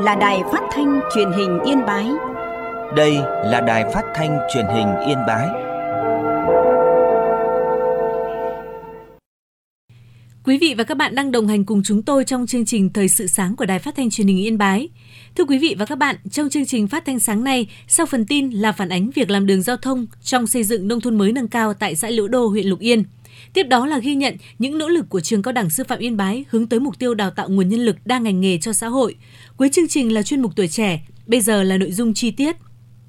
là Đài Phát thanh Truyền hình Yên Bái. Đây là Đài Phát thanh Truyền hình Yên Bái. Quý vị và các bạn đang đồng hành cùng chúng tôi trong chương trình Thời sự sáng của Đài Phát thanh Truyền hình Yên Bái. Thưa quý vị và các bạn, trong chương trình phát thanh sáng nay, sau phần tin là phản ánh việc làm đường giao thông trong xây dựng nông thôn mới nâng cao tại xã Liễu Đô, huyện Lục Yên. Tiếp đó là ghi nhận những nỗ lực của Trường Cao đẳng Sư phạm Yên Bái hướng tới mục tiêu đào tạo nguồn nhân lực đa ngành nghề cho xã hội. Cuối chương trình là chuyên mục Tuổi trẻ, bây giờ là nội dung chi tiết.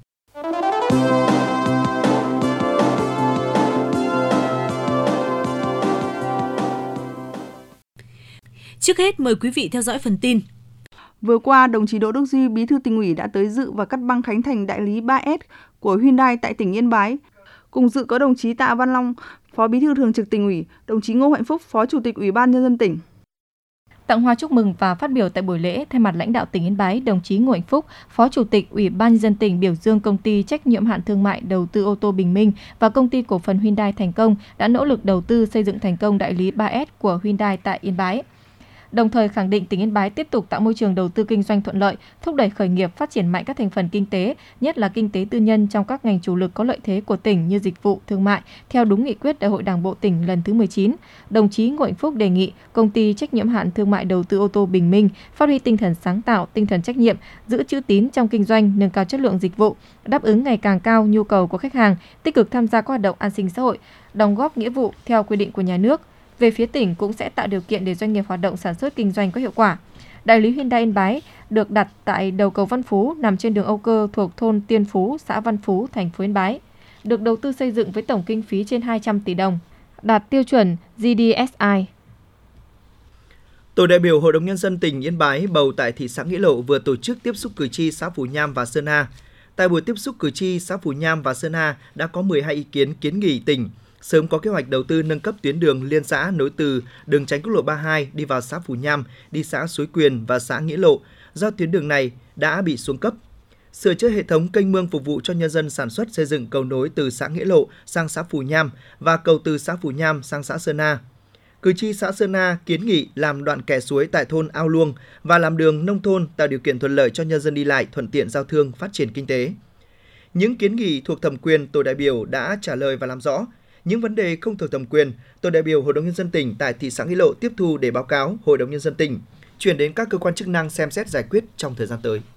Trước hết mời quý vị theo dõi phần tin. Vừa qua, đồng chí Đỗ Đức Duy, Bí thư Tỉnh ủy đã tới dự và cắt băng khánh thành đại lý 3S của Hyundai tại tỉnh Yên Bái. Cùng dự có đồng chí Tạ Văn Long, Phó Bí thư Thường trực Tỉnh ủy, đồng chí Ngô Hạnh Phúc, Phó Chủ tịch Ủy ban Nhân dân tỉnh. Tặng hoa chúc mừng và phát biểu tại buổi lễ, thay mặt lãnh đạo tỉnh Yên Bái, đồng chí Ngô Hạnh Phúc, Phó Chủ tịch Ủy ban Nhân dân tỉnh biểu dương công ty trách nhiệm hạn thương mại đầu tư ô tô Bình Minh và công ty cổ phần Hyundai Thành Công đã nỗ lực đầu tư xây dựng thành công đại lý 3S của Hyundai tại Yên Bái. Đồng thời khẳng định tỉnh Yên Bái tiếp tục tạo môi trường đầu tư kinh doanh thuận lợi, thúc đẩy khởi nghiệp, phát triển mạnh các thành phần kinh tế, nhất là kinh tế tư nhân trong các ngành chủ lực có lợi thế của tỉnh như dịch vụ, thương mại, theo đúng nghị quyết Đại hội Đảng bộ tỉnh lần thứ 19. Đồng chí Ngô Hạnh Phúc đề nghị công ty trách nhiệm hạn thương mại đầu tư ô tô Bình Minh phát huy tinh thần sáng tạo, tinh thần trách nhiệm, giữ chữ tín trong kinh doanh, nâng cao chất lượng dịch vụ, đáp ứng ngày càng cao nhu cầu của khách hàng, tích cực tham gia các hoạt động an sinh xã hội, đóng góp nghĩa vụ theo quy định của nhà nước. Về phía tỉnh cũng sẽ tạo điều kiện để doanh nghiệp hoạt động sản xuất kinh doanh có hiệu quả. Đại lý Hyundai Yên Bái được đặt tại đầu cầu Văn Phú nằm trên đường Âu Cơ thuộc thôn Tiên Phú, xã Văn Phú, thành phố Yên Bái. Được đầu tư xây dựng với tổng kinh phí trên 200 tỷ đồng, đạt tiêu chuẩn GDSI. Tổ đại biểu Hội đồng Nhân dân tỉnh Yên Bái bầu tại thị xã Nghĩa Lộ vừa tổ chức tiếp xúc cử tri xã Phú Nham và Sơn Hà. Tại buổi tiếp xúc cử tri xã Phú Nham và Sơn Hà đã có 12 ý kiến kiến nghị tỉnh sớm có kế hoạch đầu tư nâng cấp tuyến đường liên xã nối từ đường tránh quốc lộ 32 đi vào xã Phú Nham, đi xã Suối Quyền và xã Nghĩa Lộ do tuyến đường này đã bị xuống cấp. Sửa chữa hệ thống kênh mương phục vụ cho nhân dân sản xuất, xây dựng cầu nối từ xã Nghĩa Lộ sang xã Phú Nham và cầu từ xã Phú Nham sang xã Sơn Hà. Cử tri xã Sơn Hà kiến nghị làm đoạn kè suối tại thôn Ao Luông và làm đường nông thôn tạo điều kiện thuận lợi cho nhân dân đi lại, thuận tiện giao thương, phát triển kinh tế. Những kiến nghị thuộc thẩm quyền, tổ đại biểu đã trả lời và làm rõ. Những vấn đề không thuộc thẩm quyền, tổ đại biểu Hội đồng Nhân dân tỉnh tại thị xã Nghĩa Lộ tiếp thu để báo cáo Hội đồng Nhân dân tỉnh, chuyển đến các cơ quan chức năng xem xét giải quyết trong thời gian tới.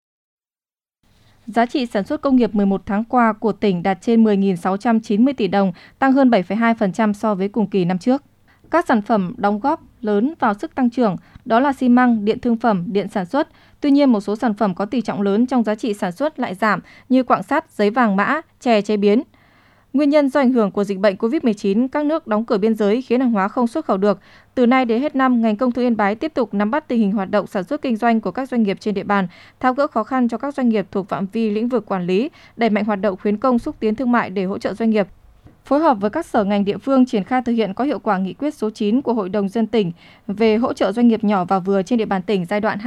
Giá trị sản xuất công nghiệp 11 tháng qua của tỉnh đạt trên 10.690 tỷ đồng, tăng hơn 7,2% so với cùng kỳ năm trước. Các sản phẩm đóng góp lớn vào sức tăng trưởng, đó là xi măng, điện thương phẩm, điện sản xuất. Tuy nhiên, một số sản phẩm có tỷ trọng lớn trong giá trị sản xuất lại giảm như quặng sắt, giấy vàng mã, chè chế biến. Nguyên nhân do ảnh hưởng của dịch bệnh COVID-19, các nước đóng cửa biên giới khiến hàng hóa không xuất khẩu được. Từ nay đến hết năm, ngành công thương Yên Bái tiếp tục nắm bắt tình hình hoạt động sản xuất kinh doanh của các doanh nghiệp trên địa bàn, tháo gỡ khó khăn cho các doanh nghiệp thuộc phạm vi lĩnh vực quản lý, đẩy mạnh hoạt động khuyến công xúc tiến thương mại để hỗ trợ doanh nghiệp. Phối hợp với các sở ngành địa phương triển khai thực hiện có hiệu quả nghị quyết số 9 của Hội đồng Nhân dân tỉnh về hỗ trợ doanh nghiệp nhỏ và vừa trên địa bàn tỉnh giai đoạn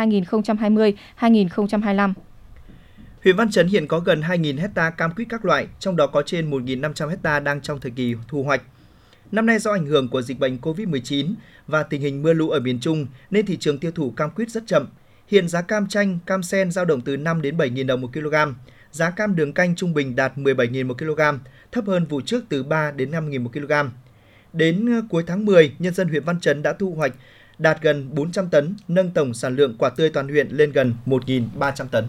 2020-2025. Huyện Văn Chấn hiện có gần 2.000 hecta cam quýt các loại, trong đó có trên 1.500 hecta đang trong thời kỳ thu hoạch. Năm nay do ảnh hưởng của dịch bệnh COVID-19 và tình hình mưa lũ ở miền Trung nên thị trường tiêu thụ cam quýt rất chậm. Hiện giá cam chanh, cam sen dao động từ 5 đến 7.000 đồng một kg. Giá cam đường canh trung bình đạt 17.000 một kg, thấp hơn vụ trước từ 3 đến 5.000 một kg. Đến cuối tháng 10, nhân dân huyện Văn Chấn đã thu hoạch đạt gần 400 tấn, nâng tổng sản lượng quả tươi toàn huyện lên gần 1.300 tấn.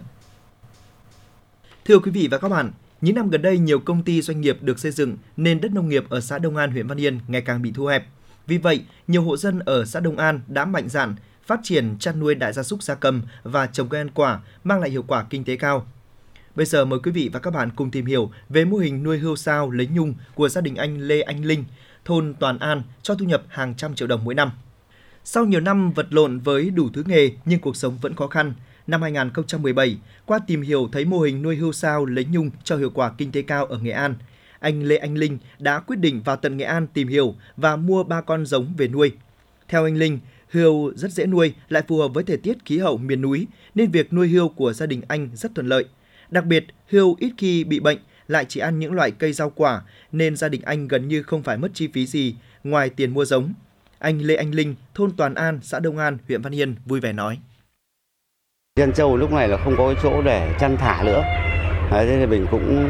Thưa quý vị và các bạn, những năm gần đây nhiều công ty doanh nghiệp được xây dựng nên đất nông nghiệp ở xã Đông An, huyện Văn Yên ngày càng bị thu hẹp. Vì vậy, nhiều hộ dân ở xã Đông An đã mạnh dạn phát triển chăn nuôi đại gia súc gia cầm và trồng cây ăn quả mang lại hiệu quả kinh tế cao. Bây giờ mời quý vị và các bạn cùng tìm hiểu về mô hình nuôi hươu sao lấy nhung của gia đình anh Lê Anh Linh, thôn Toàn An cho thu nhập hàng trăm triệu đồng mỗi năm. Sau nhiều năm vật lộn với đủ thứ nghề nhưng cuộc sống vẫn khó khăn. Năm 2017, qua tìm hiểu thấy mô hình nuôi hươu sao lấy nhung cho hiệu quả kinh tế cao ở Nghệ An, anh Lê Anh Linh đã quyết định vào tận Nghệ An tìm hiểu và mua 3 con giống về nuôi. Theo anh Linh, hươu rất dễ nuôi, lại phù hợp với thời tiết khí hậu miền núi nên việc nuôi hươu của gia đình anh rất thuận lợi. Đặc biệt, hươu ít khi bị bệnh, lại chỉ ăn những loại cây rau quả nên gia đình anh gần như không phải mất chi phí gì ngoài tiền mua giống. Anh Lê Anh Linh, thôn Toàn An, xã Đông An, huyện Văn Yên vui vẻ nói. Dân trâu lúc này là không có cái chỗ để chăn thả nữa. Thế thì mình cũng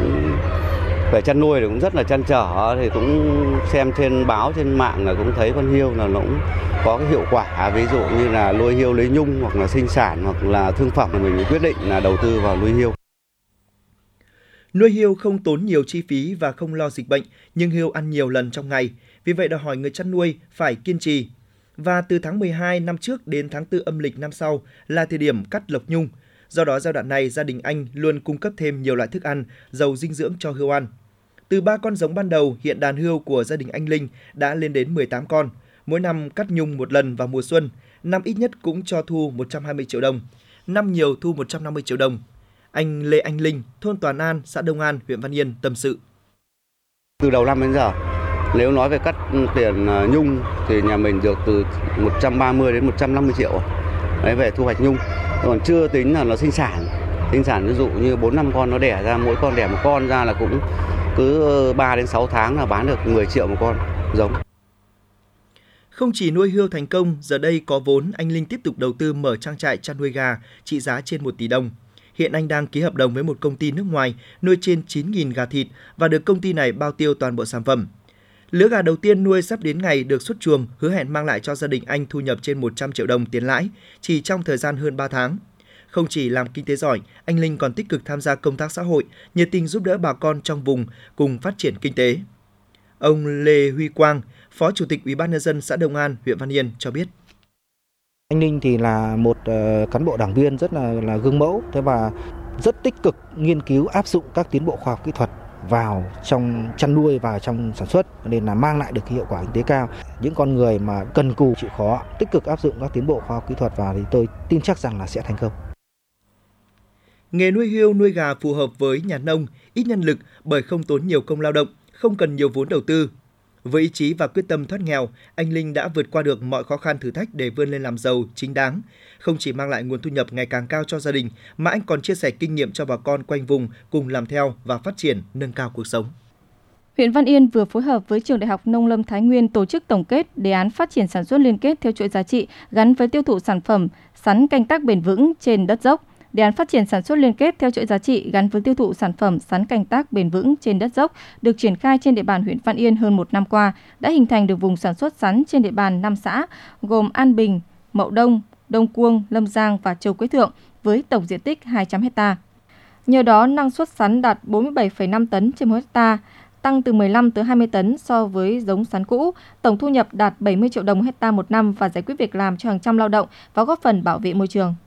về chăn nuôi thì cũng rất là trăn trở, thì cũng xem trên báo trên mạng là cũng thấy con hươu là nó cũng có cái hiệu quả, ví dụ như là nuôi hươu lấy nhung hoặc là sinh sản hoặc là thương phẩm, thì mình quyết định là đầu tư vào nuôi hươu. Nuôi hươu không tốn nhiều chi phí và không lo dịch bệnh, nhưng hươu ăn nhiều lần trong ngày, vì vậy đòi hỏi người chăn nuôi phải kiên trì. Và từ tháng 12 năm trước đến tháng 4 âm lịch năm sau là thời điểm cắt lộc nhung. Do đó giai đoạn này gia đình anh luôn cung cấp thêm nhiều loại thức ăn giàu dinh dưỡng cho hươu ăn. Từ 3 con giống ban đầu, hiện đàn hươu của gia đình anh Linh đã lên đến 18 con. Mỗi năm cắt nhung một lần vào mùa xuân, năm ít nhất cũng cho thu 120 triệu đồng, năm nhiều thu 150 triệu đồng. Anh Lê Anh Linh, thôn Toàn An, xã Đông An, huyện Văn Yên tâm sự. Từ đầu năm đến giờ, nếu nói về cắt tiền nhung thì nhà mình được từ 130 đến 150 triệu đấy, về thu hoạch nhung. Còn chưa tính là nó sinh sản ví dụ như 4-5 con nó đẻ ra, mỗi con đẻ một con ra là cũng cứ 3 đến 6 tháng là bán được 10 triệu một con giống. Không chỉ nuôi hươu thành công, giờ đây có vốn, anh Linh tiếp tục đầu tư mở trang trại chăn nuôi gà trị giá trên 1 tỷ đồng. Hiện anh đang ký hợp đồng với một công ty nước ngoài nuôi trên 9.000 gà thịt và được công ty này bao tiêu toàn bộ sản phẩm. Lứa gà đầu tiên nuôi sắp đến ngày được xuất chuồng, hứa hẹn mang lại cho gia đình anh thu nhập trên 100 triệu đồng tiền lãi chỉ trong thời gian hơn 3 tháng. Không chỉ làm kinh tế giỏi, anh Linh còn tích cực tham gia công tác xã hội, nhiệt tình giúp đỡ bà con trong vùng cùng phát triển kinh tế. Ông Lê Huy Quang, Phó Chủ tịch Ủy ban nhân dân xã Đông An, huyện Văn Yên cho biết. Anh Linh thì là một cán bộ đảng viên rất là gương mẫu, thế và rất tích cực nghiên cứu áp dụng các tiến bộ khoa học kỹ thuật vào trong chăn nuôi, vào trong sản xuất, nên là mang lại được cái hiệu quả kinh tế cao. Những con người mà cần cù chịu khó, tích cực áp dụng các tiến bộ khoa học kỹ thuật vào thì tôi tin chắc rằng là sẽ thành công. Nghề nuôi hươu, nuôi gà phù hợp với nhà nông, ít nhân lực bởi không tốn nhiều công lao động, không cần nhiều vốn đầu tư. Với ý chí và quyết tâm thoát nghèo, anh Linh đã vượt qua được mọi khó khăn thử thách để vươn lên làm giàu chính đáng. Không chỉ mang lại nguồn thu nhập ngày càng cao cho gia đình, mà anh còn chia sẻ kinh nghiệm cho bà con quanh vùng cùng làm theo và phát triển, nâng cao cuộc sống. Huyện Văn Yên vừa phối hợp với Trường Đại học Nông lâm Thái Nguyên tổ chức tổng kết đề án phát triển sản xuất liên kết theo chuỗi giá trị gắn với tiêu thụ sản phẩm sắn canh tác bền vững trên đất dốc. Đề án phát triển sản xuất liên kết theo chuỗi giá trị gắn với tiêu thụ sản phẩm sắn canh tác bền vững trên đất dốc được triển khai trên địa bàn huyện Văn Yên hơn 1 năm qua, đã hình thành được vùng sản xuất sắn trên địa bàn 5 xã gồm An Bình, Mậu Đông, Đông Cuông, Lâm Giang và Châu Quế Thượng với tổng diện tích 200 ha. Nhờ đó, năng suất sắn đạt 47,5 tấn trên 1 ha, tăng từ 15 tới 20 tấn so với giống sắn cũ, tổng thu nhập đạt 70 triệu đồng ha một năm và giải quyết việc làm cho hàng trăm lao động và góp phần bảo vệ môi trường.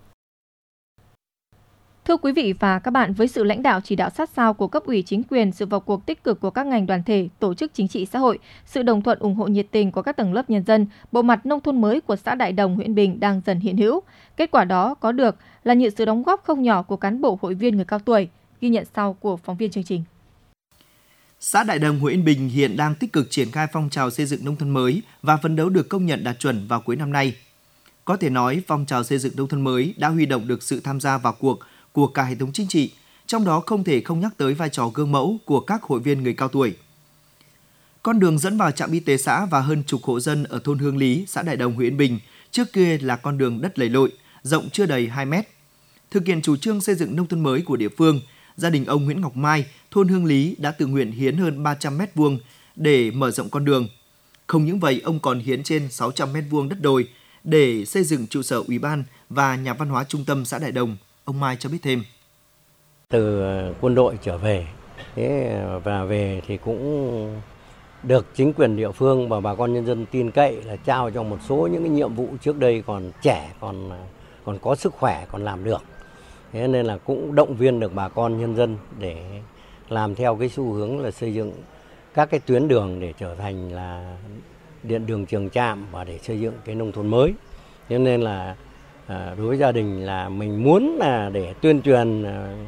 Thưa quý vị và các bạn, với sự lãnh đạo chỉ đạo sát sao của cấp ủy chính quyền, sự vào cuộc tích cực của các ngành đoàn thể, tổ chức chính trị xã hội, sự đồng thuận ủng hộ nhiệt tình của các tầng lớp nhân dân, bộ mặt nông thôn mới của xã Đại Đồng, huyện Bình đang dần hiện hữu. Kết quả đó có được là nhờ sự đóng góp không nhỏ của cán bộ hội viên người cao tuổi, ghi nhận sau của phóng viên chương trình. Xã Đại Đồng, huyện Yên Bình hiện đang tích cực triển khai phong trào xây dựng nông thôn mới và phấn đấu được công nhận đạt chuẩn vào cuối năm nay. Có thể nói, phong trào xây dựng nông thôn mới đã huy động được sự tham gia vào cuộc của cả hệ thống chính trị, trong đó không thể không nhắc tới vai trò gương mẫu của các hội viên người cao tuổi. Con đường dẫn vào trạm y tế xã và hơn chục hộ dân ở thôn Hương Lý, xã Đại Đồng, huyện Yên Bình, trước kia là con đường đất lầy lội, rộng chưa đầy 2 mét. Thực hiện chủ trương xây dựng nông thôn mới của địa phương, gia đình ông Nguyễn Ngọc Mai, thôn Hương Lý đã tự nguyện hiến hơn 300 mét vuông để mở rộng con đường. Không những vậy, ông còn hiến trên 600 mét vuông đất đồi để xây dựng trụ sở ủy ban và nhà văn hóa trung tâm xã Đại Đồng. Ông Mai cho biết thêm. Từ quân đội trở về và về thì cũng được chính quyền địa phương và bà con nhân dân tin cậy là trao cho một số những cái nhiệm vụ trước đây còn trẻ, còn có sức khỏe, còn làm được. Thế nên là cũng động viên được bà con nhân dân để làm theo cái xu hướng là xây dựng các cái tuyến đường để trở thành là điện đường trường trạm và để xây dựng cái nông thôn mới. Thế nên là đối với gia đình là mình muốn là để tuyên truyền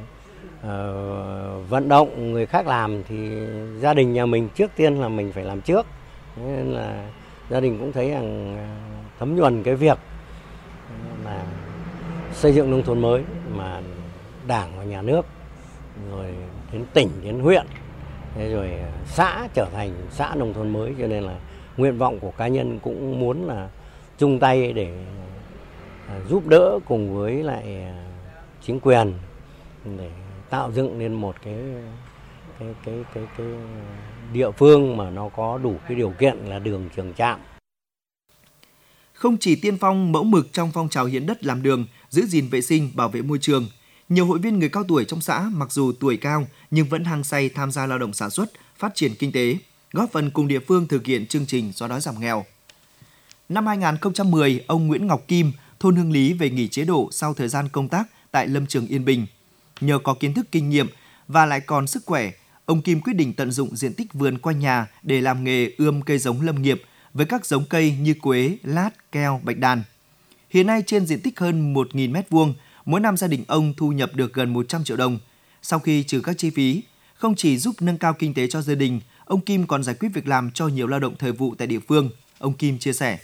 vận động người khác làm thì gia đình nhà mình trước tiên là mình phải làm trước. Nên là gia đình cũng thấy rằng thấm nhuần cái việc là xây dựng nông thôn mới mà Đảng và Nhà nước rồi đến tỉnh, đến huyện, rồi xã trở thành xã nông thôn mới, cho nên là nguyện vọng của cá nhân cũng muốn là chung tay để giúp đỡ cùng với lại chính quyền để tạo dựng nên một cái địa phương mà nó có đủ cái điều kiện là đường trường trạm. Không chỉ tiên phong mẫu mực trong phong trào hiến đất làm đường, giữ gìn vệ sinh, bảo vệ môi trường, nhiều hội viên người cao tuổi trong xã mặc dù tuổi cao nhưng vẫn hăng say tham gia lao động sản xuất, phát triển kinh tế, góp phần cùng địa phương thực hiện chương trình xóa đói giảm nghèo. Năm 2010, ông Nguyễn Ngọc Kim, thôn Hưng Lý về nghỉ chế độ sau thời gian công tác tại Lâm Trường Yên Bình. Nhờ có kiến thức kinh nghiệm và lại còn sức khỏe, ông Kim quyết định tận dụng diện tích vườn quanh nhà để làm nghề ươm cây giống lâm nghiệp với các giống cây như quế, lát, keo, bạch đàn. Hiện nay trên diện tích hơn 1.000 m2, mỗi năm gia đình ông thu nhập được gần 100 triệu đồng. Sau khi trừ các chi phí, không chỉ giúp nâng cao kinh tế cho gia đình, ông Kim còn giải quyết việc làm cho nhiều lao động thời vụ tại địa phương. Ông Kim chia sẻ.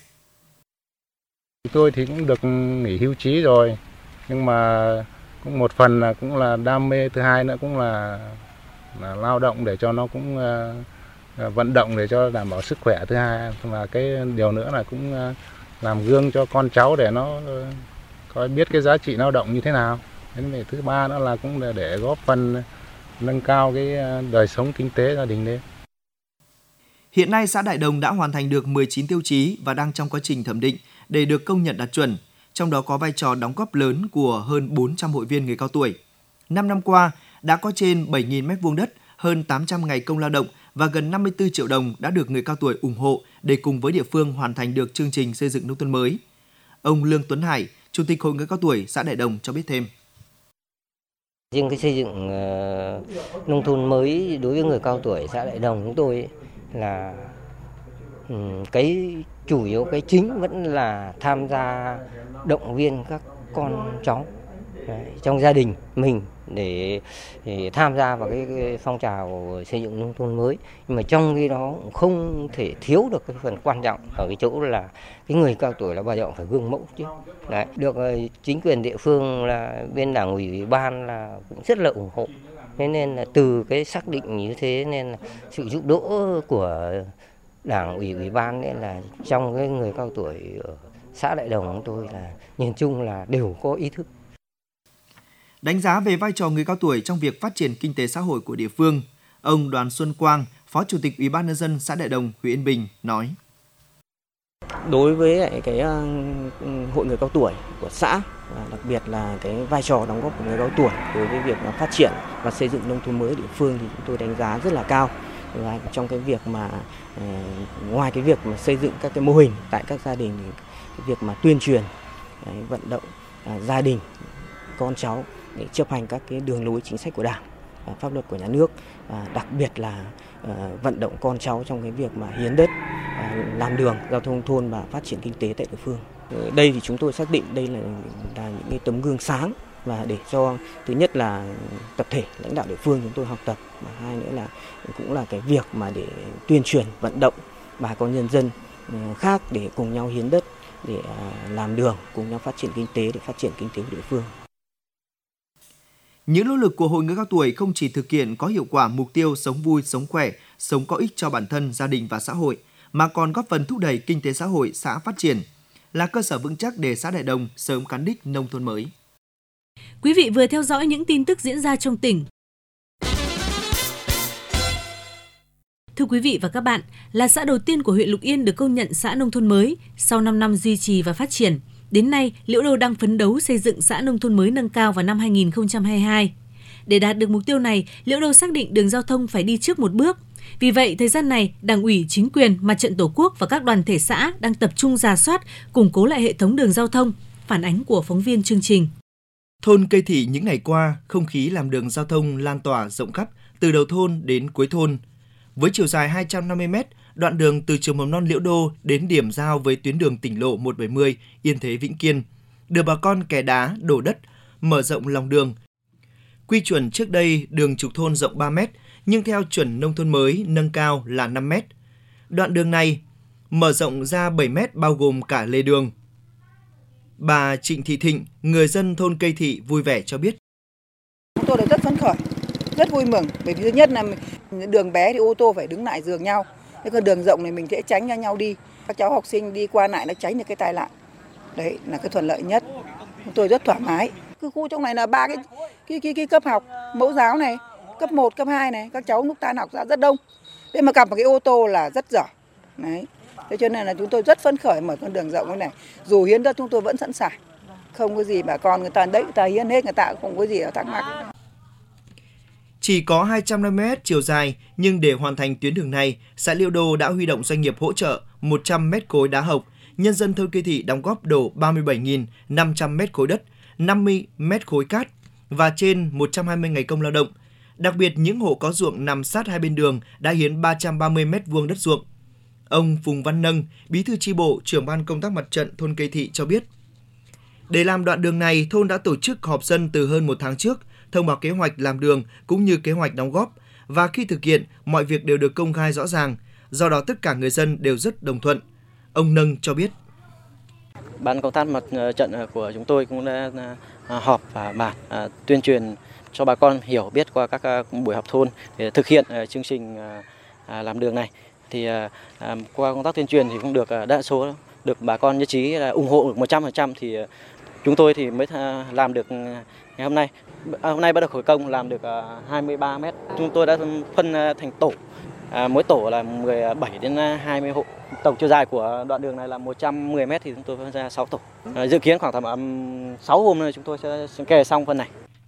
Tôi thì cũng được nghỉ hưu trí rồi, nhưng mà cũng một phần là cũng là đam mê, thứ hai nữa cũng là lao động để cho nó cũng vận động để cho đảm bảo sức khỏe, thứ hai và cái điều nữa là cũng làm gương cho con cháu để nó có biết cái giá trị lao động như thế nào. Đến thứ ba nữa là cũng để góp phần nâng cao cái đời sống kinh tế gia đình lên. Hiện nay xã Đại Đồng đã hoàn thành được 19 tiêu chí và đang trong quá trình thẩm định để được công nhận đạt chuẩn, trong đó có vai trò đóng góp lớn của hơn 400 hội viên người cao tuổi. 5 năm qua, đã có trên 7.000 m2 đất, hơn 800 ngày công lao động và gần 54 triệu đồng đã được người cao tuổi ủng hộ để cùng với địa phương hoàn thành được chương trình xây dựng nông thôn mới. Ông Lương Tuấn Hải, Chủ tịch Hội người cao tuổi xã Đại Đồng cho biết thêm. Riêng cái xây dựng nông thôn mới đối với người cao tuổi xã Đại Đồng chúng tôi là cái chủ yếu, cái chính vẫn là tham gia động viên các con cháu trong gia đình mình để tham gia vào cái phong trào xây dựng nông thôn mới. Nhưng mà trong cái đó cũng không thể thiếu được cái phần quan trọng ở cái chỗ là cái người cao tuổi là bao giờ cũng phải gương mẫu chứ. Đấy, được chính quyền địa phương là bên đảng ủy, ủy ban là cũng rất là ủng hộ. Thế nên là từ cái xác định như thế nên là sự giúp đỡ của đảng ủy, ủy ban nên là trong cái người cao tuổi ở xã Đại Đồng của tôi là nhìn chung là đều có ý thức. Đánh giá về vai trò người cao tuổi trong việc phát triển kinh tế xã hội của địa phương, ông Đoàn Xuân Quang, Phó Chủ tịch Ủy ban nhân dân xã Đại Đồng, huyện Yên Bình nói: Đối với cái hội người cao tuổi của xã, đặc biệt là cái vai trò đóng góp của người cao tuổi đối với việc phát triển và xây dựng nông thôn mới địa phương thì chúng tôi đánh giá rất là cao. Và trong cái việc mà ngoài cái việc mà xây dựng các cái mô hình tại các gia đình, cái việc mà tuyên truyền, vận động gia đình, con cháu để chấp hành các cái đường lối chính sách của Đảng, pháp luật của nhà nước, đặc biệt là vận động con cháu trong cái việc mà hiến đất, làm đường, giao thông thôn và phát triển kinh tế tại địa phương. Đây thì chúng tôi xác định đây là những cái tấm gương sáng và để cho thứ nhất là tập thể lãnh đạo địa phương chúng tôi học tập, và hai nữa là cũng là cái việc mà để tuyên truyền vận động bà con nhân dân khác để cùng nhau hiến đất để làm đường, cùng nhau phát triển kinh tế để phát triển kinh tế của địa phương. Những nỗ lực của Hội người cao tuổi không chỉ thực hiện có hiệu quả mục tiêu sống vui, sống khỏe, sống có ích cho bản thân, gia đình và xã hội, mà còn góp phần thúc đẩy kinh tế xã hội xã phát triển, là cơ sở vững chắc để xã Đại Đồng sớm cán đích nông thôn mới. Quý vị vừa theo dõi những tin tức diễn ra trong tỉnh. Thưa quý vị và các bạn, là xã đầu tiên của huyện Lục Yên được công nhận xã nông thôn mới sau 5 năm duy trì và phát triển. Đến nay, Liễu Đô đang phấn đấu xây dựng xã nông thôn mới nâng cao vào năm 2022. Để đạt được mục tiêu này, Liễu Đô xác định đường giao thông phải đi trước một bước. Vì vậy, thời gian này, Đảng ủy, chính quyền, Mặt trận Tổ quốc và các đoàn thể xã đang tập trung rà soát, củng cố lại hệ thống đường giao thông. Phản ánh của phóng viên chương trình. Thôn Cây Thị những ngày qua, không khí làm đường giao thông lan tỏa rộng khắp từ đầu thôn đến cuối thôn. Với chiều dài 250 m, đoạn đường từ trường mầm non Liễu Đô đến điểm giao với tuyến đường tỉnh lộ 170 Yên Thế Vĩnh Kiên, được bà con kè đá, đổ đất, mở rộng lòng đường. Quy chuẩn trước đây đường trục thôn rộng 3 m, nhưng theo chuẩn nông thôn mới nâng cao là 5 m. Đoạn đường này mở rộng ra 7 m bao gồm cả lề đường. Bà Trịnh Thị Thịnh, người dân thôn Cây Thị vui vẻ cho biết. Chúng tôi rất phấn khởi, rất vui mừng, bởi vì thứ nhất là đường bé thì ô tô phải đứng lại giường nhau, thế còn đường rộng này mình sẽ tránh cho nhau đi. Các cháu học sinh đi qua lại nó tránh được cái tai nạn. Đấy là cái thuận lợi nhất. Chúng tôi rất thoải mái. Cái khu trong này là 3 cái cấp học mẫu giáo này, cấp 1, cấp 2 này, các cháu lúc tan học ra rất đông. Thế mà gặp một cái ô tô là rất dở. Đấy. Thế cho nên là chúng tôi rất phấn khởi mở con đường rộng cái này. Dù hiến đất chúng tôi vẫn sẵn sàng. Không có gì bà con người ta đấy, người ta hiến hết, người ta cũng không có gì ở thắc mắc. Chỉ có 250 m chiều dài, nhưng để hoàn thành tuyến đường này, xã Liễu Đô đã huy động doanh nghiệp hỗ trợ 100 m khối đá hộc, nhân dân thôn Cây Thị đóng góp đổ 37.500 m khối đất, 50 m khối cát và trên 120 ngày công lao động. Đặc biệt, những hộ có ruộng nằm sát hai bên đường đã hiến 330 m2 đất ruộng. Ông Phùng Văn Nâng, Bí thư chi bộ, trưởng ban công tác mặt trận thôn Cây Thị cho biết, để làm đoạn đường này, thôn đã tổ chức họp dân từ hơn một tháng trước, thông báo kế hoạch làm đường cũng như kế hoạch đóng góp, và khi thực hiện, mọi việc đều được công khai rõ ràng, do đó tất cả người dân đều rất đồng thuận. Ông Nâng cho biết. Ban công tác mặt trận của chúng tôi cũng đã họp và bàn tuyên truyền cho bà con hiểu biết qua các buổi họp thôn để thực hiện chương trình làm đường này. Thì qua công tác tuyên truyền thì cũng được đa số được bà con nhất trí là ủng hộ được 100%, thì chúng tôi thì mới làm được ngày hôm nay. Hôm nay bắt đầu khởi công làm được 23 m. Chúng tôi đã phân thành tổ. Mỗi tổ là 17 đến 20 hộ. Tổng chiều dài của đoạn đường này là 110 m thì chúng tôi phân ra 6 tổ. Dự kiến khoảng tầm 6 hôm nữa chúng tôi sẽ kè xong phần này.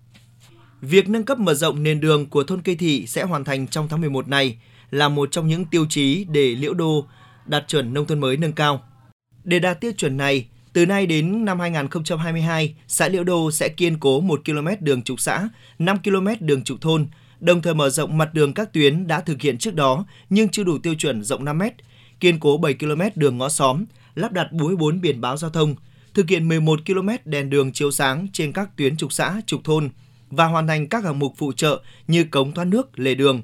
Việc nâng cấp mở rộng nền đường của thôn Cây Thị sẽ hoàn thành trong tháng 11 này là một trong những tiêu chí để Liễu Đô đạt chuẩn nông thôn mới nâng cao. Để đạt tiêu chuẩn này, từ nay đến năm 2022, xã Liễu Đô sẽ kiên cố 1 km đường trục xã, 5 km đường trục thôn, đồng thời mở rộng mặt đường các tuyến đã thực hiện trước đó nhưng chưa đủ tiêu chuẩn rộng 5 m, kiên cố 7 km đường ngõ xóm, lắp đặt 44 biển báo giao thông, thực hiện 11 km đèn đường chiếu sáng trên các tuyến trục xã, trục thôn và hoàn thành các hạng mục phụ trợ như cống thoát nước, lề đường.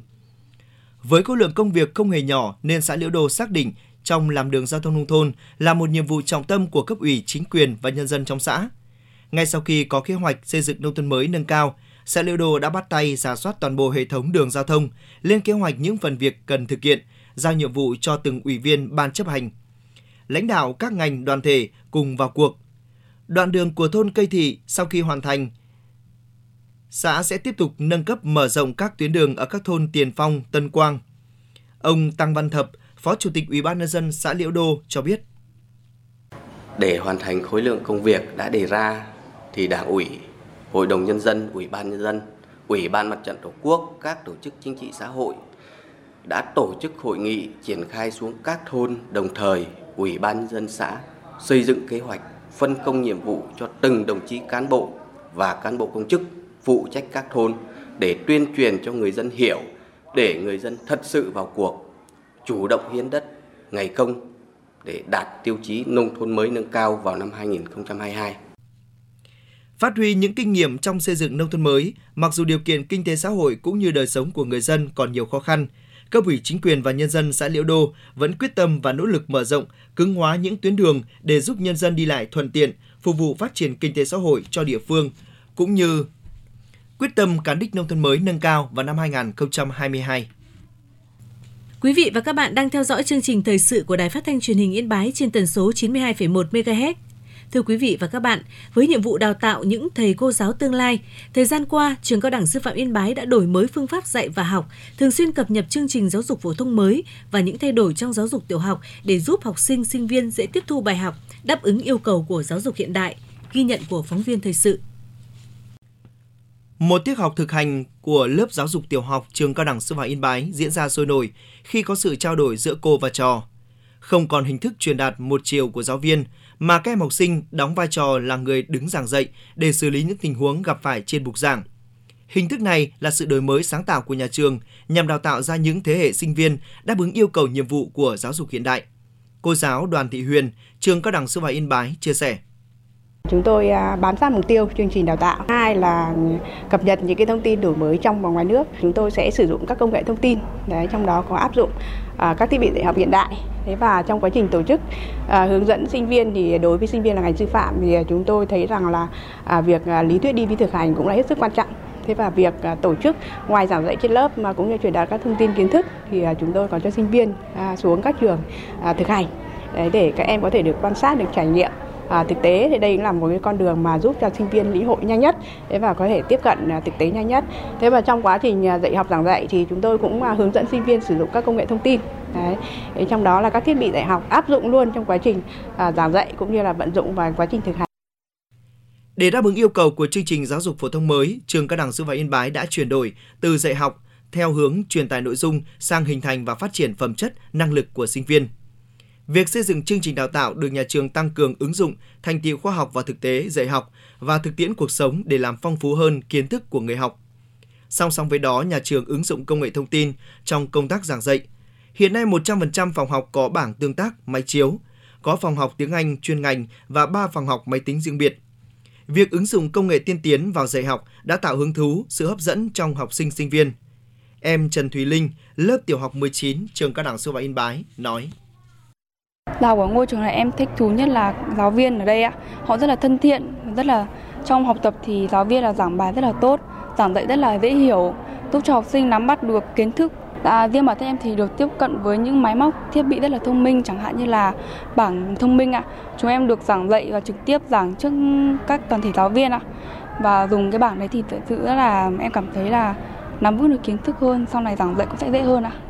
Với khối lượng công việc không hề nhỏ nên xã Liễu Đô xác định trong làm đường giao thông nông thôn là một nhiệm vụ trọng tâm của cấp ủy, chính quyền và nhân dân trong xã. Ngay sau khi có kế hoạch xây dựng nông thôn mới nâng cao, xã Liễu Đô đã bắt tay rà soát toàn bộ hệ thống đường giao thông, lên kế hoạch những phần việc cần thực hiện, giao nhiệm vụ cho từng ủy viên ban chấp hành. Lãnh đạo các ngành đoàn thể cùng vào cuộc. Đoạn đường của thôn Cây Thị sau khi hoàn thành, xã sẽ tiếp tục nâng cấp mở rộng các tuyến đường ở các thôn Tiền Phong, Tân Quang. Ông Tăng Văn Thập, Phó Chủ tịch Ủy ban nhân dân xã Liễu Đô cho biết. Để hoàn thành khối lượng công việc đã đề ra thì Đảng ủy, Hội đồng nhân dân, Ủy ban nhân dân, Ủy ban Mặt trận Tổ quốc, các tổ chức chính trị xã hội đã tổ chức hội nghị triển khai xuống các thôn, đồng thời Ủy ban nhân dân xã xây dựng kế hoạch phân công nhiệm vụ cho từng đồng chí cán bộ và cán bộ công chức phụ trách các thôn để tuyên truyền cho người dân hiểu, để người dân thật sự vào cuộc, chủ động hiến đất, ngày công để đạt tiêu chí nông thôn mới nâng cao vào năm 2022. Phát huy những kinh nghiệm trong xây dựng nông thôn mới, mặc dù điều kiện kinh tế xã hội cũng như đời sống của người dân còn nhiều khó khăn, cấp ủy chính quyền và nhân dân xã Liễu Đô vẫn quyết tâm và nỗ lực mở rộng, cứng hóa những tuyến đường để giúp nhân dân đi lại thuận tiện, phục vụ phát triển kinh tế xã hội cho địa phương, cũng như quyết tâm cán đích nông thôn mới nâng cao vào năm 2022. Quý vị và các bạn đang theo dõi chương trình thời sự của Đài Phát thanh Truyền hình Yên Bái trên tần số 92,1 MHz. Thưa quý vị và các bạn, với nhiệm vụ đào tạo những thầy cô giáo tương lai, thời gian qua, Trường Cao đẳng Sư phạm Yên Bái đã đổi mới phương pháp dạy và học, thường xuyên cập nhật chương trình giáo dục phổ thông mới và những thay đổi trong giáo dục tiểu học để giúp học sinh, sinh viên dễ tiếp thu bài học, đáp ứng yêu cầu của giáo dục hiện đại. Ghi nhận của phóng viên thời sự. Một tiết học thực hành của lớp giáo dục tiểu học Trường Cao đẳng Sư phạm Yên Bái diễn ra sôi nổi khi có sự trao đổi giữa cô và trò. Không còn hình thức truyền đạt một chiều của giáo viên, mà các em học sinh đóng vai trò là người đứng giảng dạy để xử lý những tình huống gặp phải trên bục giảng. Hình thức này là sự đổi mới sáng tạo của nhà trường nhằm đào tạo ra những thế hệ sinh viên đáp ứng yêu cầu nhiệm vụ của giáo dục hiện đại. Cô giáo Đoàn Thị Huyền, Trường Cao đẳng Sư phạm Yên Bái chia sẻ. Chúng tôi bám sát mục tiêu chương trình đào tạo. Hai là cập nhật những cái thông tin đổi mới trong và ngoài nước. Chúng tôi sẽ sử dụng các công nghệ thông tin, trong đó có áp dụng các thiết bị dạy học hiện đại. Và trong quá trình tổ chức hướng dẫn sinh viên thì đối với sinh viên là ngành sư phạm thì chúng tôi thấy rằng là việc lý thuyết đi với thực hành cũng là hết sức quan trọng. Và việc tổ chức ngoài giảng dạy trên lớp mà cũng như truyền đạt các thông tin kiến thức thì chúng tôi còn cho sinh viên xuống các trường thực hành để các em có thể được quan sát, được trải nghiệm thực tế thì đây cũng là một cái con đường mà giúp cho sinh viên lĩnh hội nhanh nhất và có thể tiếp cận thực tế nhanh nhất. Thế và trong quá trình dạy học giảng dạy thì chúng tôi cũng hướng dẫn sinh viên sử dụng các công nghệ thông tin. Đấy. Trong đó là các thiết bị dạy học áp dụng luôn trong quá trình giảng dạy cũng như là vận dụng vào quá trình thực hành. Để đáp ứng yêu cầu của chương trình giáo dục phổ thông mới, trường Cao đẳng Sư phạm Yên Bái đã chuyển đổi từ dạy học theo hướng truyền tải nội dung sang hình thành và phát triển phẩm chất, năng lực của sinh viên. Việc xây dựng chương trình đào tạo được nhà trường tăng cường ứng dụng thành tựu khoa học và thực tế dạy học và thực tiễn cuộc sống để làm phong phú hơn kiến thức của người học. Song song với đó, nhà trường ứng dụng công nghệ thông tin trong công tác giảng dạy. Hiện nay 100% phòng học có bảng tương tác, máy chiếu, có phòng học tiếng Anh chuyên ngành và 3 phòng học máy tính riêng biệt. Việc ứng dụng công nghệ tiên tiến vào dạy học đã tạo hứng thú, sự hấp dẫn trong học sinh sinh viên. Em Trần Thùy Linh, lớp tiểu học 19, trường Cao đẳng Sư phạm Yên Bái nói: Giáo của ngôi trường này em thích thú nhất là giáo viên ở đây ạ. Họ rất là thân thiện, rất là trong học tập thì giáo viên là giảng bài rất là tốt, giảng dạy rất là dễ hiểu, giúp cho học sinh nắm bắt được kiến thức. Riêng bản thân em thì được tiếp cận với những máy móc thiết bị rất là thông minh, chẳng hạn như là bảng thông minh ạ. Chúng em được giảng dạy và trực tiếp giảng trước các toàn thể giáo viên ạ. Và dùng cái bảng đấy thì thực sự rất là em cảm thấy là nắm vững được kiến thức hơn, sau này giảng dạy cũng sẽ dễ hơn ạ.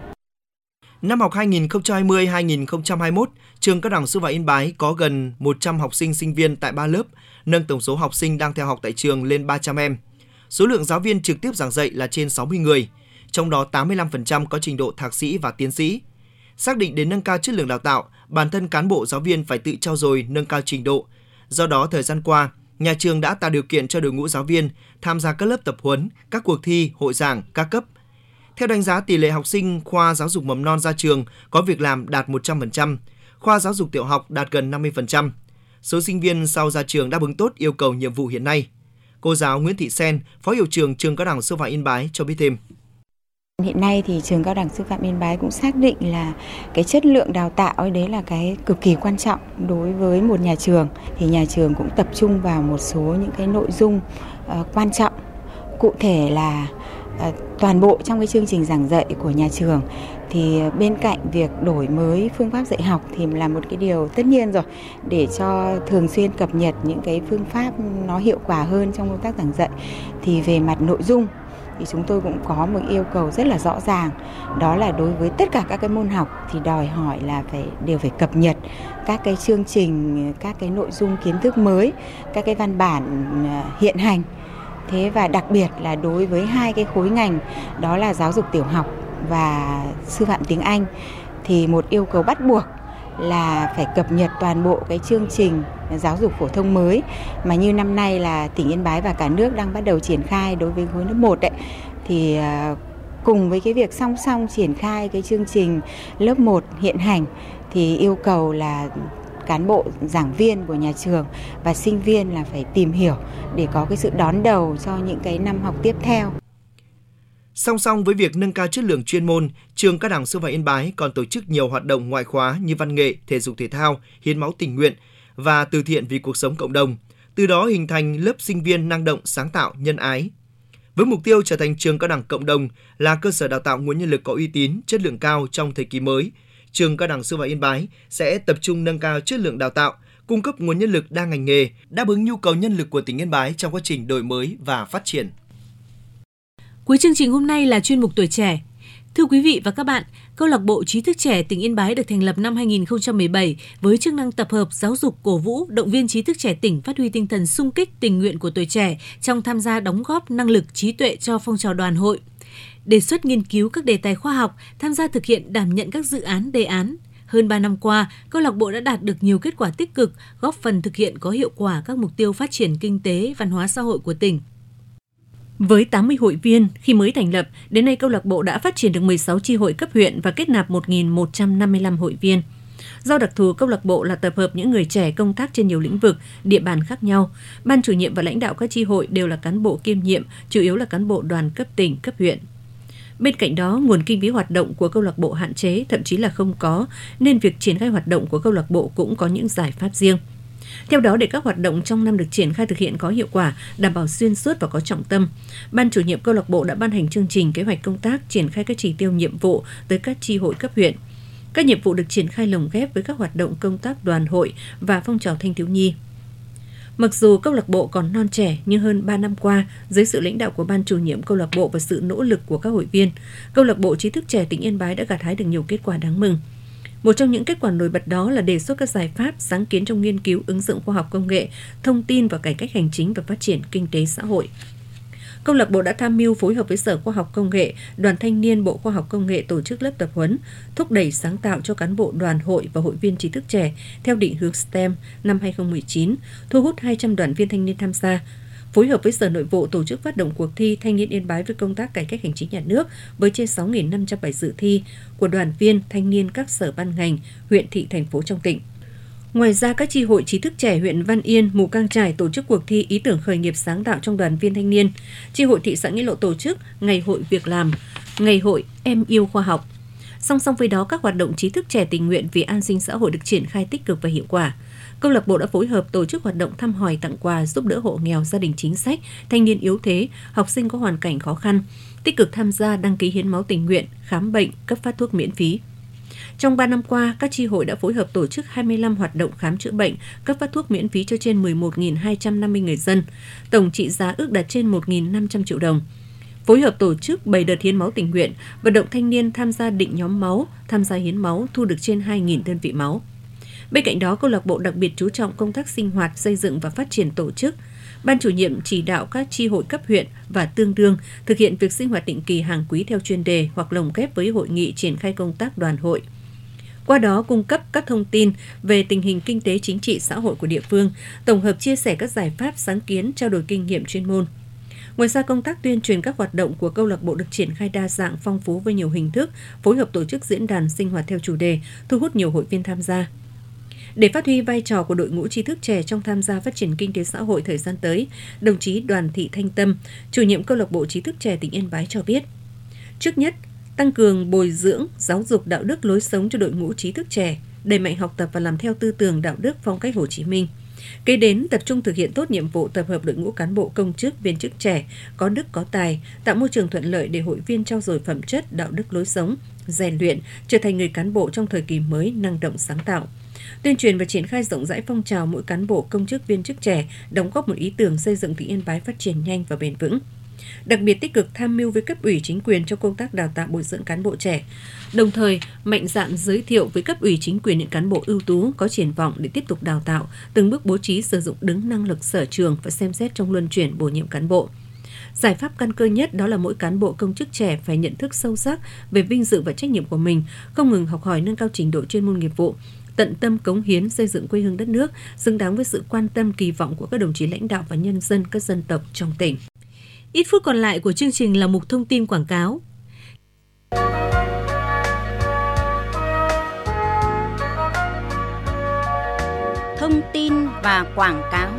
Năm học 2020-2021, trường Cao đẳng Sư phạm Yên Bái có gần 100 học sinh sinh viên tại 3 lớp, nâng tổng số học sinh đang theo học tại trường lên 300 em. Số lượng giáo viên trực tiếp giảng dạy là trên 60 người, trong đó 85% có trình độ thạc sĩ và tiến sĩ. Xác định để nâng cao chất lượng đào tạo, bản thân cán bộ giáo viên phải tự trau dồi nâng cao trình độ. Do đó, thời gian qua, nhà trường đã tạo điều kiện cho đội ngũ giáo viên tham gia các lớp tập huấn, các cuộc thi, hội giảng các cấp. Theo đánh giá, tỷ lệ học sinh khoa giáo dục mầm non ra trường có việc làm đạt 100%, khoa giáo dục tiểu học đạt gần 50%. Số sinh viên sau ra trường đáp ứng tốt yêu cầu nhiệm vụ hiện nay. Cô giáo Nguyễn Thị Sen, Phó Hiệu trưởng trường Cao đẳng Sư phạm Yên Bái cho biết thêm. Hiện nay thì trường Cao đẳng Sư phạm Yên Bái cũng xác định là cái chất lượng đào tạo ấy đấy là cái cực kỳ quan trọng đối với một nhà trường. Thì nhà trường cũng tập trung vào một số những cái nội dung quan trọng. Cụ thể là toàn bộ trong cái chương trình giảng dạy của nhà trường thì bên cạnh việc đổi mới phương pháp dạy học thì là một cái điều tất nhiên rồi, để cho thường xuyên cập nhật những cái phương pháp nó hiệu quả hơn trong công tác giảng dạy. Thì về mặt nội dung thì chúng tôi cũng có một yêu cầu rất là rõ ràng, đó là đối với tất cả các cái môn học thì đòi hỏi là đều phải cập nhật các cái chương trình, các cái nội dung kiến thức mới, các cái văn bản hiện hành. Thế và đặc biệt là đối với hai cái khối ngành đó là giáo dục tiểu học và sư phạm tiếng Anh thì một yêu cầu bắt buộc là phải cập nhật toàn bộ cái chương trình giáo dục phổ thông mới mà như năm nay là tỉnh Yên Bái và cả nước đang bắt đầu triển khai đối với khối lớp 1 đấy. Thì cùng với cái việc song song triển khai cái chương trình lớp 1 hiện hành thì yêu cầu là cán bộ giảng viên của nhà trường và sinh viên là phải tìm hiểu để có cái sự đón đầu cho những cái năm học tiếp theo. Song song với việc nâng cao chất lượng chuyên môn, trường Cao đẳng Sư phạm Yên Bái còn tổ chức nhiều hoạt động ngoại khóa như văn nghệ, thể dục thể thao, hiến máu tình nguyện và từ thiện vì cuộc sống cộng đồng. Từ đó hình thành lớp sinh viên năng động, sáng tạo, nhân ái. Với mục tiêu trở thành trường cao đẳng cộng đồng là cơ sở đào tạo nguồn nhân lực có uy tín, chất lượng cao trong thời kỳ mới, trường Cao đẳng Sư phạm Yên Bái sẽ tập trung nâng cao chất lượng đào tạo, cung cấp nguồn nhân lực đa ngành nghề, đáp ứng nhu cầu nhân lực của tỉnh Yên Bái trong quá trình đổi mới và phát triển. Cuối chương trình hôm nay là chuyên mục Tuổi trẻ. Thưa quý vị và các bạn, Câu lạc bộ Trí thức trẻ tỉnh Yên Bái được thành lập năm 2017 với chức năng tập hợp, giáo dục, cổ vũ, động viên trí thức trẻ tỉnh phát huy tinh thần xung kích tình nguyện của tuổi trẻ trong tham gia đóng góp năng lực, trí tuệ cho phong trào đoàn hội. Đề xuất nghiên cứu các đề tài khoa học, tham gia thực hiện đảm nhận các dự án, đề án. Hơn 3 năm qua, câu lạc bộ đã đạt được nhiều kết quả tích cực, góp phần thực hiện có hiệu quả các mục tiêu phát triển kinh tế, văn hóa xã hội của tỉnh. Với 80 hội viên, khi mới thành lập, đến nay câu lạc bộ đã phát triển được 16 chi hội cấp huyện và kết nạp 1.155 hội viên. Do đặc thù câu lạc bộ là tập hợp những người trẻ công tác trên nhiều lĩnh vực, địa bàn khác nhau, ban chủ nhiệm và lãnh đạo các chi hội đều là cán bộ kiêm nhiệm, chủ yếu là cán bộ đoàn cấp tỉnh, cấp huyện. Bên cạnh đó, nguồn kinh phí hoạt động của câu lạc bộ hạn chế, thậm chí là không có, nên việc triển khai hoạt động của câu lạc bộ cũng có những giải pháp riêng. Theo đó, để các hoạt động trong năm được triển khai thực hiện có hiệu quả, đảm bảo xuyên suốt và có trọng tâm, ban chủ nhiệm câu lạc bộ đã ban hành chương trình kế hoạch công tác triển khai các chỉ tiêu nhiệm vụ tới các chi hội cấp huyện. Các nhiệm vụ được triển khai lồng ghép với các hoạt động công tác đoàn hội và phong trào thanh thiếu nhi. Mặc dù câu lạc bộ còn non trẻ nhưng hơn 3 năm qua, dưới sự lãnh đạo của ban chủ nhiệm câu lạc bộ và sự nỗ lực của các hội viên, câu lạc bộ trí thức trẻ tỉnh Yên Bái đã gặt hái được nhiều kết quả đáng mừng. Một trong những kết quả nổi bật đó là đề xuất các giải pháp, sáng kiến trong nghiên cứu, ứng dụng khoa học công nghệ, thông tin và cải cách hành chính và phát triển kinh tế xã hội. Câu lạc bộ đã tham mưu phối hợp với Sở Khoa học Công nghệ, Đoàn Thanh niên Bộ Khoa học Công nghệ tổ chức lớp tập huấn, thúc đẩy sáng tạo cho cán bộ đoàn hội và hội viên trí thức trẻ theo định hướng STEM năm 2019, thu hút 200 đoàn viên thanh niên tham gia. Phối hợp với Sở Nội vụ tổ chức phát động cuộc thi Thanh niên Yên Bái với công tác cải cách hành chính nhà nước với trên 6.500 bài dự thi của đoàn viên, thanh niên các sở ban ngành, huyện, thị, thành phố trong tỉnh. Ngoài ra, các chi hội trí thức trẻ huyện Văn Yên, Mù Cang Chải tổ chức cuộc thi ý tưởng khởi nghiệp sáng tạo trong đoàn viên thanh niên. Chi hội thị xã Nghĩa Lộ tổ chức Ngày hội việc làm, Ngày hội em yêu khoa học. Song song với đó, các hoạt động trí thức trẻ tình nguyện vì an sinh xã hội được triển khai tích cực và hiệu quả. Câu lạc bộ đã phối hợp tổ chức hoạt động thăm hỏi, tặng quà, giúp đỡ hộ nghèo, gia đình chính sách, thanh niên yếu thế, học sinh có hoàn cảnh khó khăn, tích cực tham gia đăng ký hiến máu tình nguyện, khám bệnh, cấp phát thuốc miễn phí. Trong 3 năm qua, các chi hội đã phối hợp tổ chức 25 hoạt động khám chữa bệnh, cấp phát thuốc miễn phí cho trên 11.250 người dân, tổng trị giá ước đạt trên 1.500 triệu đồng. Phối hợp tổ chức 7 đợt hiến máu tình nguyện, vận động thanh niên tham gia định nhóm máu, tham gia hiến máu, thu được trên 2.000 đơn vị máu. Bên cạnh đó, câu lạc bộ đặc biệt chú trọng công tác sinh hoạt, xây dựng và phát triển tổ chức. Ban chủ nhiệm chỉ đạo các chi hội cấp huyện và tương đương thực hiện việc sinh hoạt định kỳ hàng quý theo chuyên đề hoặc lồng ghép với hội nghị triển khai công tác đoàn hội. Qua đó cung cấp các thông tin về tình hình kinh tế chính trị xã hội của địa phương, tổng hợp chia sẻ các giải pháp sáng kiến, trao đổi kinh nghiệm chuyên môn. Ngoài ra, công tác tuyên truyền các hoạt động của câu lạc bộ được triển khai đa dạng, phong phú với nhiều hình thức, phối hợp tổ chức diễn đàn sinh hoạt theo chủ đề, thu hút nhiều hội viên tham gia. Để phát huy vai trò của đội ngũ trí thức trẻ trong tham gia phát triển kinh tế xã hội thời gian tới, đồng chí Đoàn Thị Thanh Tâm, chủ nhiệm câu lạc bộ trí thức trẻ tỉnh Yên Bái cho biết, trước nhất, tăng cường bồi dưỡng, giáo dục đạo đức lối sống cho đội ngũ trí thức trẻ, đẩy mạnh học tập và làm theo tư tưởng đạo đức phong cách Hồ Chí Minh. Kế đến, tập trung thực hiện tốt nhiệm vụ tập hợp đội ngũ cán bộ công chức, viên chức trẻ, có đức có tài, tạo môi trường thuận lợi để hội viên trau dồi phẩm chất, đạo đức lối sống, rèn luyện, trở thành người cán bộ trong thời kỳ mới năng động sáng tạo. Tuyên truyền và triển khai rộng rãi phong trào mỗi cán bộ công chức viên chức trẻ đóng góp một ý tưởng xây dựng tỉnh Yên Bái phát triển nhanh và bền vững. Đặc biệt tích cực tham mưu với cấp ủy chính quyền trong công tác đào tạo bồi dưỡng cán bộ trẻ, đồng thời mạnh dạn giới thiệu với cấp ủy chính quyền những cán bộ ưu tú có triển vọng để tiếp tục đào tạo, từng bước bố trí sử dụng đứng năng lực sở trường và xem xét trong luân chuyển bổ nhiệm cán bộ. Giải pháp căn cơ nhất đó là mỗi cán bộ công chức trẻ phải nhận thức sâu sắc về vinh dự và trách nhiệm của mình, không ngừng học hỏi nâng cao trình độ chuyên môn nghiệp vụ, tận tâm cống hiến xây dựng quê hương đất nước, xứng đáng với sự quan tâm kỳ vọng của các đồng chí lãnh đạo và nhân dân các dân tộc trong tỉnh. Ít phút còn lại của chương trình là mục thông tin quảng cáo. Thông tin và quảng cáo.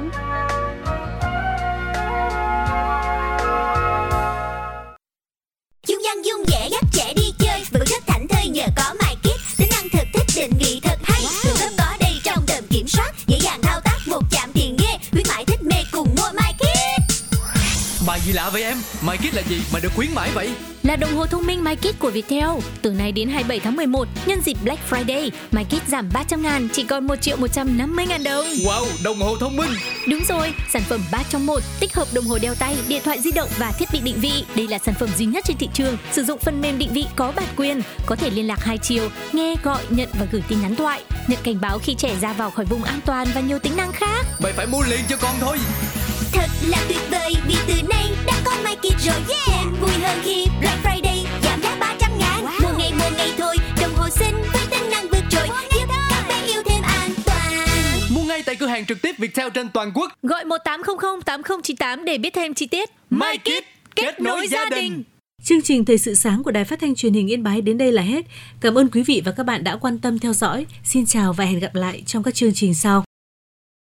Dung dân dung dễ dắt trẻ đi chơi, vừa thích thảnh thơi nhờ có MyKids, tính năng thực thích định vị thật hay, thường lớp có đây trong tầm kiểm soát, dễ dàng thao tác một chạm tiền ghê, khuyến mãi thích mê cùng mua MyKids. Bài gì lạ vậy em? MyKids là gì mà được khuyến mãi vậy? Là đồng hồ thông minh MyKids của Viettel. Từ nay đến 27 tháng 11, nhân dịp Black Friday, MyKids giảm 300.000 chỉ còn 1.150.000 đồng. Wow, đồng hồ thông minh. Đúng rồi, sản phẩm 3 trong 1, tích hợp đồng hồ đeo tay, điện thoại di động và thiết bị định vị. Đây là sản phẩm duy nhất trên thị trường sử dụng phần mềm định vị có bản quyền, có thể liên lạc 2 chiều, nghe, gọi, nhận và gửi tin nhắn thoại, nhận cảnh báo khi trẻ ra vào khỏi vùng an toàn và nhiều tính năng khác. Mày phải mua liền cho con thôi. Thật là tuyệt vời vì từ nay đã có MyKids rồi. Thêm vui hơn khi Black Friday giảm giá 300.000. Mua ngày thôi, đồng hồ xinh với tính năng vượt trội, giúp các bé yêu thêm an toàn. Mua ngay tại cửa hàng trực tiếp Viettel trên toàn quốc. Gọi 1800 8098 để biết thêm chi tiết. MyKids, kết nối gia đình. Chương trình Thời sự sáng của Đài Phát thanh Truyền hình Yên Bái đến đây là hết. Cảm ơn quý vị và các bạn đã quan tâm theo dõi. Xin chào và hẹn gặp lại trong các chương trình sau.